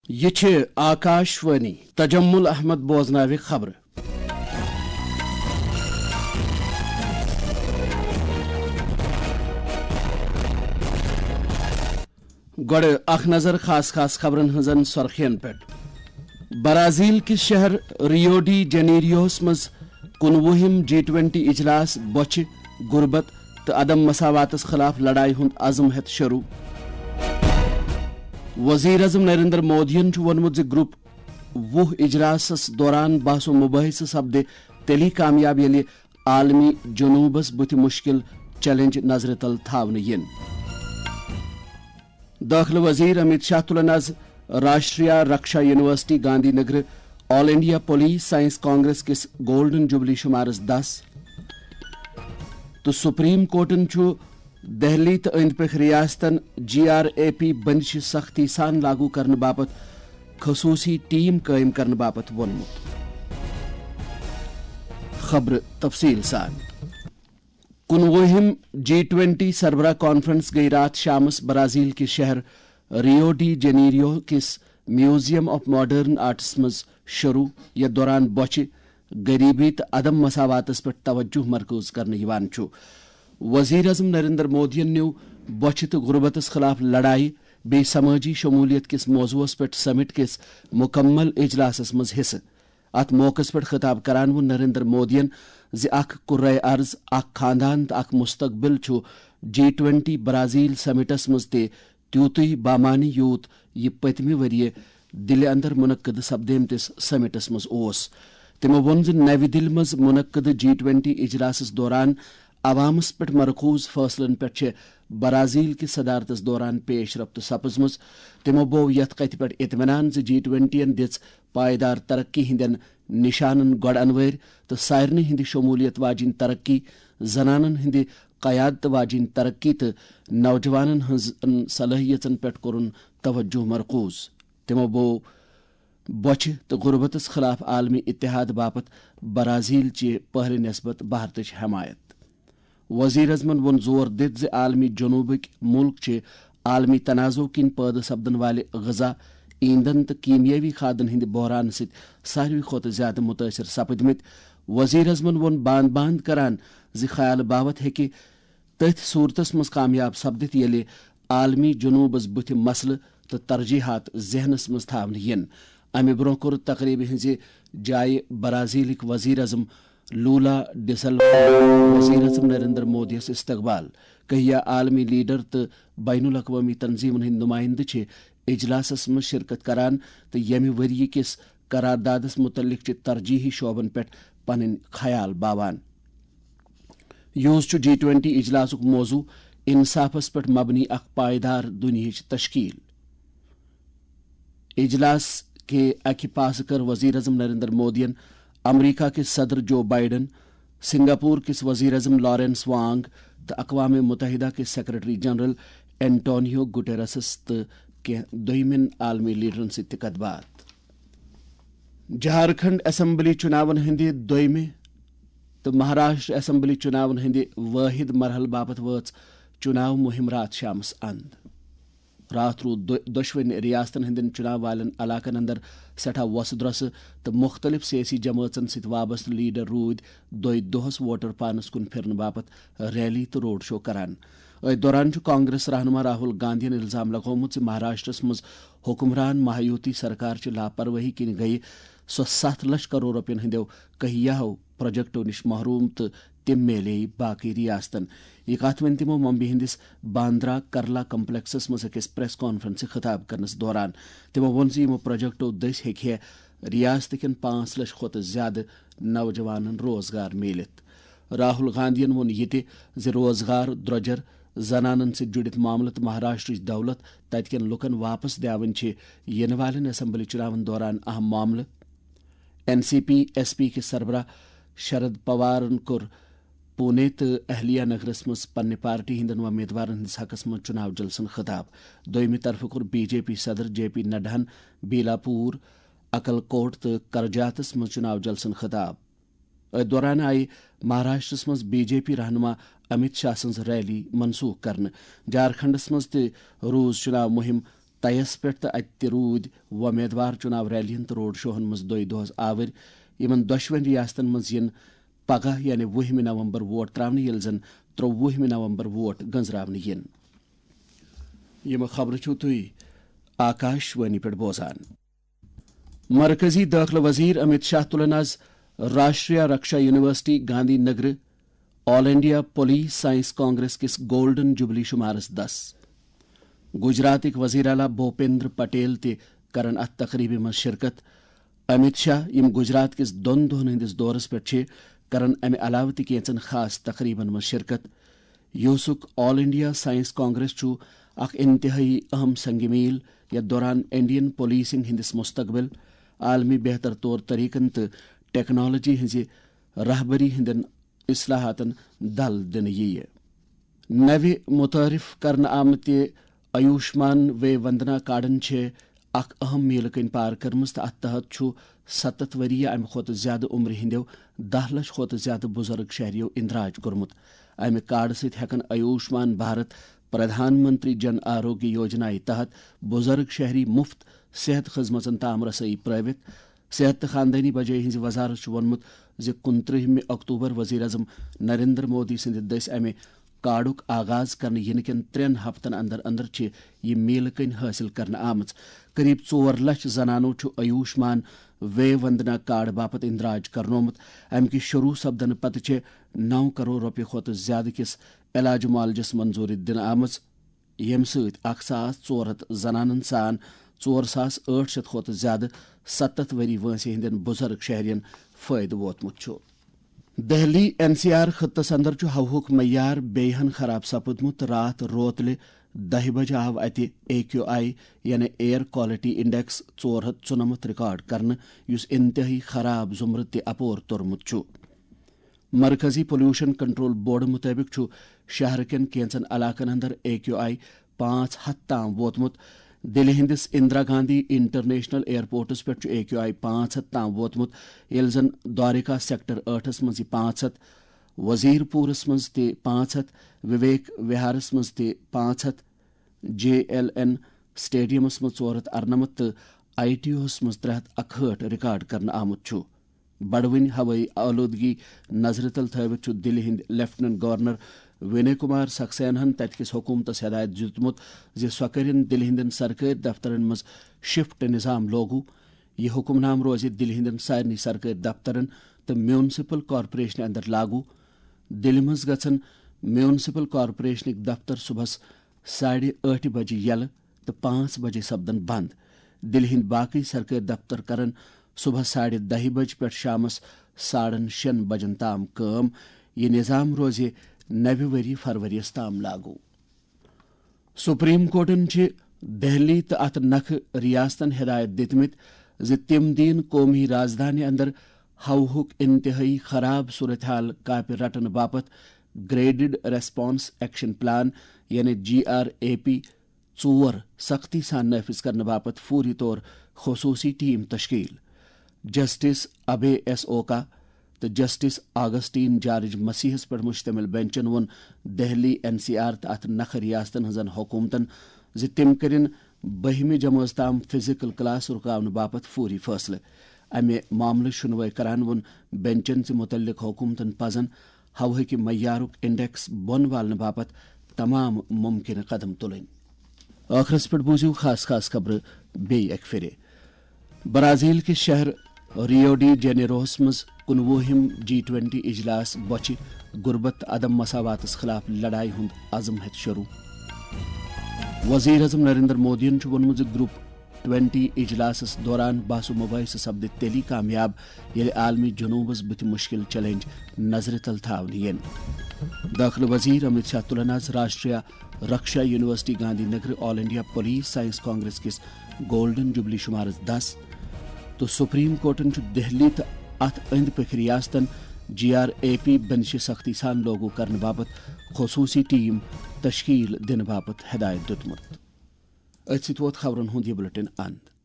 یہ آکاشوانی تجمل احمد بوزناو خبر گوڑ اخ نظر خاص خبرن ہزن سرخین پہ برازیل کس شہر ریو ڈی جنیریوس مز 19 G20 اجلاس بوچھ غربت تو عدم مساواتس خلاف لڑائی ہند عزم ہت شروع وزیر اعظم نریندر مودین ونمت گروپ 20 اجلاسس دوران بحث و مباحث سپدے تیلی کامیاب یل عالمی جنوبس بت مشکل چیلنج نظر تل تھاون ین داخلہ وزیر امت شاہ تلن آز Rashtriya Raksha university Gandhinagar all India police science congress کس گولڈن جوبلی شمارس 10 تو سپریم کورٹن دہلی تو اند پک ریاستن GRAP بندش سختی سان لاگو کرنے باپت خصوصی ٹیم قائم کرنے باپت وونمت خبر تفصیل سان 19 G20 سربراہ کانفرنس گئی رات شامس برازیل کے شہر ریو ڈی جنیریو کس میوزیم آف ماڈرن آرٹس مز شروع یا دوران بوچھ غریبی تو عدم مساواتس پہ توجہ مرکوز کرنے یوان چھو وزیر اعظم نریندر مودین نیو بوچھ تو غربتس خلاف لڑائی بے سماجی شمولیت کس موضوعس پہ سمٹ کس مکمل اجلاسس مز حصہ ات موقع پہ خطاب کران و نریندر مودین اخ قرۂ ارض اخ خاندان تو اخ مستقبل G20 برازیل سمٹس مز تیوتی بامانی یوت یہ پتمہ وریہ دل اندر منعقد سپدیمتس سمٹس مز اوس تمو وون نو دل مز منعقد G20 اجلاسس دوران عوامس پہ مرکوز فیصلن پہ برازیل کی صدارتس دوران پیش رفت سپزمز تمو بو یت کت پہ اطمینان G20 دِژ پائیدار ترقی ہندین نشانن گۄڈ انویر تو سارنی ہند شمولیت واجن ترقی زنانن ہند قیادت واجن ترقی تو نوجوانن ہن صلاحیتن پہ کورن توجہ مرکوز تمو بوچھ تو غربتس خلاف عالمی اتحاد باپت برازیل چہ پہلے نسبت بھارتچ حمایت وزیر اعظمن وون زور دت عالمی جنوبک ملک چھ عالمی تنازع کن پید سپدن والے غذا ایندھن تو کیمیاوی کھادن ہند بحران ست ساروی کھت زیادہ متاثر سپدمت وزیر اعظمن وون باند باند کران خیال باوت ہیکہ تتھ صورتس مز کامیاب سپدت یل عالمی جنوبس بت مسلہ تو ترجیحات ذہنس مز تھاون ین امہ برہ کور تقریب ہز جائے برازیلک وزیر اعظم لولا ڈی سلوا وزیر اعظم نریندر مودیس استقبال کہیا عالمی لیڈر تو بین الاقوامی تنظیمن ہند نمائندہ چھ اجلاسس مز شرکت کران تو یمہ وری کس قراردادس متعلق چھ ترجیحی شعبن پہ پن خیال باوان یوز G20 اجلاسک موضوع انصافس پہ مبنی اخ پائیدار دنیاچ تشکیل اجلاس کے اکہ پاس کر وزیر اعظم نریندر مودین امریکہ کے صدر جو بائیڈن سنگاپور کس وزیر اعظم لارنس وانگ تو اقوام متحدہ کے سیکرٹری جنرل اینٹونیو گٹیرسس تو دویمن عالمی لیڈرن ست کت بات جھارکھنڈ اسمبلی چناون ہند دویمہ تو مہاراشٹر اسمبلی چناون ہند واحد مرحل باپت وچ چناو مہم رات شامس اند رات رود دشوین ریاستن ہندن چناو والن علاقن اندر سٹھا وس درس تو مختلف سیاسی جماعتن ست وابستہ لیڈر رود دہس ووٹر پانس کن پھرن باپت ریلی تو روڈ شو کران دوران کانگریس رہنما راہل گاندھی الزام لگومت مہاراشٹرس مز حکمران مہایوتی سرکار چہ لاپرواہی کن گئی سو 7 لچھ کروڑ رۄپین ہندو کہیاہو پروجیکٹو نش محروم تو تم میلے باقی ریاستن یہ کت ون تمو ممبئی ہندس باندرا کرلا کمپلیکسس مز اکس پریس کانفرنس خطاب کرنس دوران تمو وون یمو پروجیکٹو دس ہیکہ ریاست کن 5 لچھ کھت زیادہ نوجوانن روزگار میلت راہل گاندھین وون یہ روزگار درجر زنانن سے جڑت معاملہ تو مہاراشٹرچ دولت تت کن لکن واپس دیاون ین والن اسمبلی چناون دوران اہم معاملہ NCP SP کے سربراہ شرد پوارن کور پونے تو اہلیہ نگرس مز پنہ پارٹی ہندن امیدوارن ہندس حقس مز چناو جلسن خطاب دویمہ طرف کور BJP صدر JP نڈاہن بیلاپور اکل کوٹ تو کرجاتس مز چناو جلسن خطاب دوران آئی مہاراشٹرس مز BJP رہنما امت شاہ سن ریلی منسوخ کرنے جھارکھنڈس مز روز چناو مہم تیس پہ تو ات رود ومیدوار چناو ریلین تو روڈ شوہن مز دہس آور یمن دشوین ریاستن مز ین پگہ یعنی 10 نومبر ووٹ تراؤن یل زن 23 نومبر ووٹ گنزراون ین. یم خبر چھو تھی آکاش وانی پہ بوزان. مرکزی داخلہ وزیر امت شاہ تلن آز Rashtriya Raksha university Gandhinagar all India police science congress کس گولڈن جبلی شمارس 10. گجراتک وزیر اعلیٰ بھوپیندر پٹیل تہ کرن ات تقریبہ مز شرکت. امت شاہ یم گجرات کس 2 دہن ہندس دورس پہ کرن امہ علاوہ تہ کینچن خاص تقریبن مز شرکت. یوسک آل انڈیا سائنس کانگریس چھو اخ انتہائی اہم سنگ میل یتھ دوران انڈین پولیسنگ ہندس مستقبل عالمی بہتر طور طریقن تو ٹیکنالوجی ہز رہبری ہندن اصلاحاتن دل دن یہ. نوِ متعارف کرنے آمت آیوشمان وے وندنا کارڈن اخ اہم میل کن پار کرمز تو ات تحت چھو 7 ؤری امہ کھت زیادہ عمر ہندو 10 لچھ کھت زیادہ بزرگ شہریو اندراج کورمت. امہ کارڈ ست ہیکن آیوشمان بھارت پردھان منتری جن آروگیہ یوجنا تحت بزرگ شہری مفت صحت خدمتن تام رسائی پرائیوت. صحت تو خاندانی بجائی ہز وزارت وونمت ز 29 اکتوبر وزیر اعظم نریندر مودی سند دس امہ کارڈک آغاز کرنے ین کن 3 ہفتن اندر اندر یہ میل کن حاصل کرنے آمت. قریب 4 لچھ زنانو آیوشمان وے وندنا کارڈ باپت اندراج کرنومت. ام کی شروع سپدن پتہ 9 کروڑ روپیہ کھت زیادہ کس علاج معالجس منظوری دن آمت یم ست 1400 زنانن سان 4800 کھت زیادہ 7 ؤری وٲنٛسہِ ہندین بزرگ شہرین فائدہ ووتمت. دہلی NCR خطس اندر ہوہک معیار بیہن خراب سپدمت. رات روتلہ 10 بجے آو اتہ AQI یعنی ایئر کوالٹی انڈیکس 494 ریکارڈ کرنے یس انتہائی خراب زمرہ تہ اپور تورمت. مرکزی پولیوشن کنٹرول بورڈ مطابق شہر کین کینچن علاقن اندر AQI 500 تام ووتمت. دلہ ہندس اندرا گاندھی انٹرنیشنل ایئرپورٹس پہ AQI 500 تام ووتمت یل زن دوارکا سیکٹر 8 مز 500 وزیر پورس مز تہ 500 وویک وہارس مز تہ 500 JLN سٹیڈیمس مز 498 تو ITO ہس مز 361 ریکارڈ کرنے آمت. بڑوین ہوئی آلودگی نظر تل تھوت دلہ ہند لیفٹننٹ گورنر ونے کمار سکسینہن تتکس حکومتس ہدایت دیتمت زِ سۄ کرن دلہ ہندین سرکاری دفترن مز شفٹ نظام لوگو. یہ حکم نام روز دلہ ہندین سارنی سرکاری دفترن تو میونسپل کارپوریشن اندر لاگو. دلہ مز گژھن میونسپل کارپوریشنک دفتر صبحس 8:30 بجے یلہ تو 5 بجے سپدن بند. دلہ ہند باقی سرکاری دفتر کرن صبح 10:30 بجے پہ شامس 6:30 بجن تام کام. یہ نظام روز نوِ وری فروریس تام لاگو. سپریم کورٹن دہلی تو ات نکھ ریاستن ہدایت دتمت زِ تم دین قومی رازدانی اندر ہوہک انتہائی خراب صورتحال کاپہ رٹن باپت گریڈڈ ریسپانس ایکشن پلان یعنی GRAP 4 سختی سان نافذ کرنے باپت فوری طور خصوصی ٹیم تشکیل. جسٹس ابے ایس اوکا تو جسٹس آگسٹین جارج مسیحس پہ مشتمل بینچن وون دہلی NCR تو ات نکھ ریاستن ہزن حکومتن زِ تم کرن 12 جماعت تام فزیکل کلاس رکاون باپت فوری فیصلہ. امہ معاملہ شنوائی کران وون بینچن متعلق حکومتن پزن ہوہک معیارک انڈیکس بون والنے باپت تمام ممکنہ قدم تلن. آخرس پہ بوزیو خاص خبر بیٚیہِ اکہ پھر. برازیل کے شہر ریو ڈی جینیروہس مز 19ہم G20 اجلاس بچہ غربت عدم مساواتس خلاف لڑائی ہند عزم ہت شروع. وزیر اعظم نریندر مودین وونمت گروپ 20 اجلاسس دوران بحث و مباحثہ سپد تیلی کامیاب یل عالمی جنوبس بت مشکل چیلنج نظر تل تھاون ین. داخلہ وزیر امت شاہ تلن آز Rashtriya Raksha university Gandhinagar all India police science congress کس گولڈن جبلی شمارس 10 تو سپریم کورٹن دہلی تو ات اند پک ریاستن GRAP بنش سختی سان لوگو کرنے باپت خصوصی ٹیم تشکیل دن باپت ہدایت دتمت. ات ست ووت خبرن ہند یہ بلٹن اند.